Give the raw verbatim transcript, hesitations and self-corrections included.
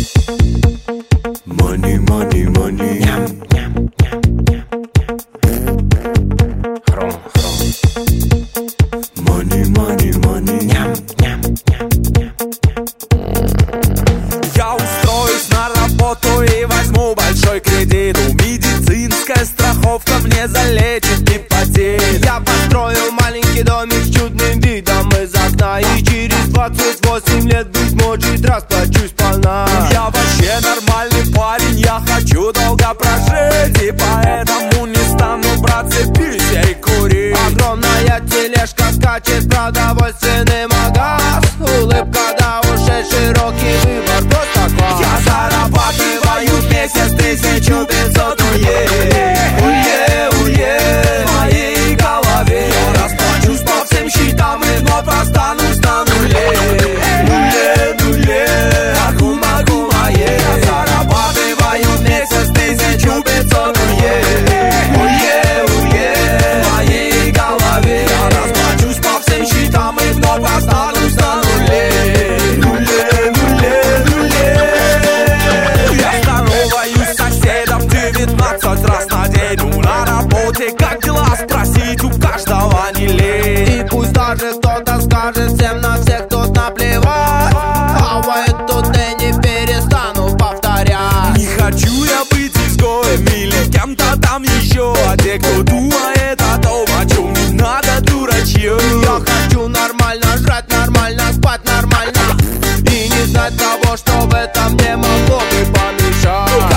Money, money, money. Ням, ням, ням, ням. Хром, хром. Money, money, money. Ням, ням, ням, ням. Я устроюсь на работу и возьму большой кредит. Медицинская страховка мне залечит гепатит. Я построю маленький домик с чудным видом из окна, и через двадцать восемь лет, быть может, расплачусь сполна. Я вообще нормальный парень, я хочу долго прожить, и поэтому не стану браться пить и курить. Огромная тележка скачет, продовольственный магаз. Улыбка до ушей, широкий выбор, просто класс. Я зарабатываю в месяц тысячу пятьсот уе. Уе, уе, в моей голове. Я расплачусь по всем счетам и вновь останусь на нуле. Нуле, нуле, могу, могу, мое. Я зарабатываю в месяц тысячу пятьсот уе. Уе, уе, в моей голове. Я расплачусь по всем счетам и вновь останусь на нуле. Нуле, нуле, нуле. Я здороваюсь с соседом девятнадцать раз на день. Ну, на работе как дела спросить у каждого не лень. И пусть даже кто-то скажет, всем на всех тут наплевать, а в эту день не перестану повторять. Не хочу я быть изгоем или кем-то там еще. А те, кто думает о том, о чем не надо, дурачье. Я хочу нормально жрать, нормально спать, нормально, и не знать того, что в этом не могло бы помешать.